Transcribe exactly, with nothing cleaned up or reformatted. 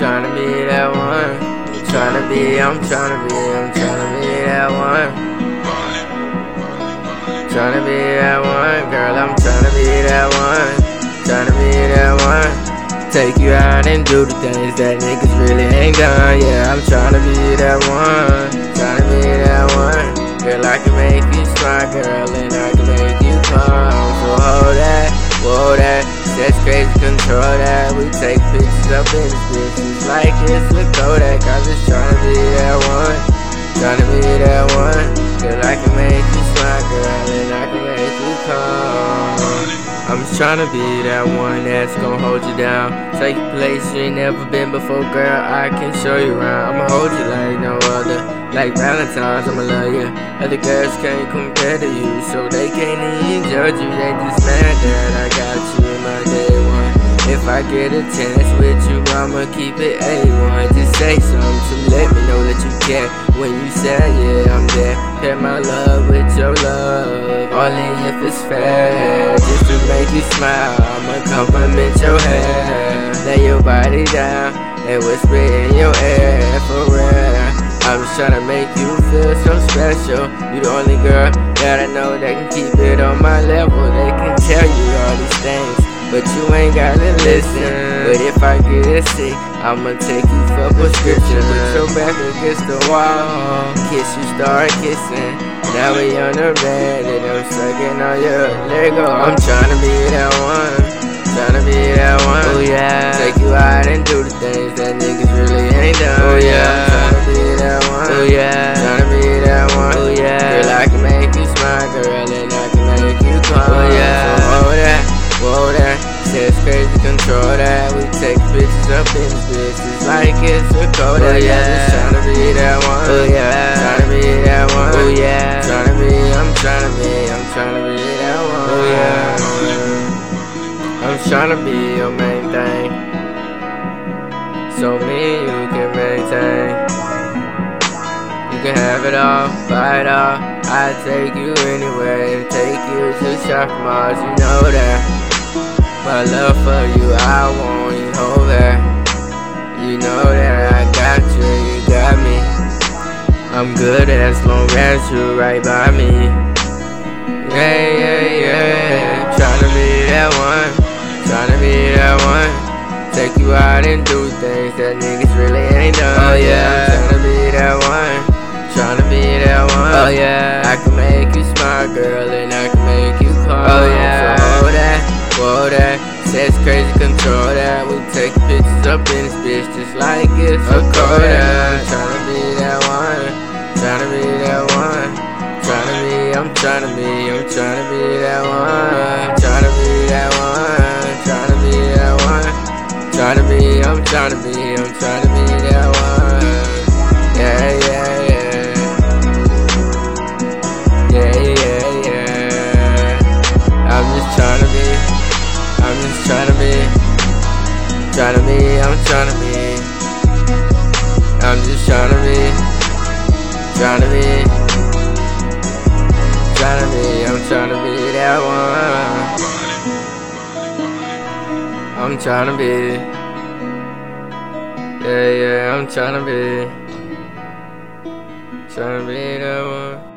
tryna be that one. Tryna be, I'm tryna be, I'm tryna be that one. Tryna be that one, girl, I'm tryna be that one. Tryna be that one. Take you out and do the things that niggas really ain't done. Yeah, I'm tryna be that one. Tryna be that one. Girl, I can make you smile, girl, and I can make you come. So hold that, whoa that, that's crazy, control that. We take pictures up in this bitch, it's like it's a Kodak. I'm just tryna be that one, tryna be that one. Girl, I can make you smile, girl, and I can make you come. I'm just tryna be that one that's gon' hold you down. Take you places you ain't never been before, girl, I can show you around. I'ma hold you like no other, like Valentine's, I'ma love you. Other girls can't compare to you, so they can't even judge you. They just mad that I got you in my day one. If I get a chance with you, I'ma keep it A one. Just say something to let me know that you care. When you say yeah, I'm there. Pair my love with your love, only if it's fair. Just to make you smile, I'ma compliment your hair. Lay your body down and whisper in your ear for real. I'm just tryna make you feel so special. You the only girl that I know that can keep it on my level. They can tell you all these things, but you ain't gotta listen. But if I get sick, I'ma take you for prescription. Put your back against the wall, kiss you, start kissing. Now we on the bed and I'm sucking on your leg. I'm tryna be that one, tryna be that one. Oh yeah, take you out and do the things that niggas really ain't done. Oh yeah, tryna be that one. Oh yeah, tryna be that one. Oh yeah, girl, I can make you smile, girl, and I can make you come. Oh yeah, so hold that, whoa that, says crazy, control that. We take pictures up in this bitch, it's like it's a Kodak. Oh yeah, I'm just tryna be that one. Oh yeah, tryna be that one. Oh yeah, tryna be, I'm tryna be, I'm tryna be that one. Oh yeah, I'm tryna be your main thing, so me and you can maintain. You can have it all, buy it all. I take you anywhere, take you to shopping malls, you know that. My love for you, I want you over. You know that I got you, you got me. I'm good as long as you're right by me. Yeah, yeah, yeah. Tryna be that one, tryna be that one. Take you out and do things that niggas really ain't done. Oh yeah, tryna be that one, tryna be that one. Oh yeah, I can make you smile, girl, and I can make you come. Oh yeah, so hold that, whoa that, says crazy, control that. We take pictures up in this bitch just like it's a Kodak. I'm tryna be that one, tryna be that one. Tryna be, I'm tryna be, I'm tryna be that one. Tryna be that one, tryna be that one. Tryna be, I'm tryna be, I'm tryna be that one. Yeah, yeah, yeah. Yeah, yeah, yeah. I'm just tryna be, I'm just tryna be, tryna be, I'm tryna be. I'm just tryna be, tryna be, tryna be, I'm tryna be that one. I'm tryna be, yeah, yeah, I'm tryna be, tryna be that one.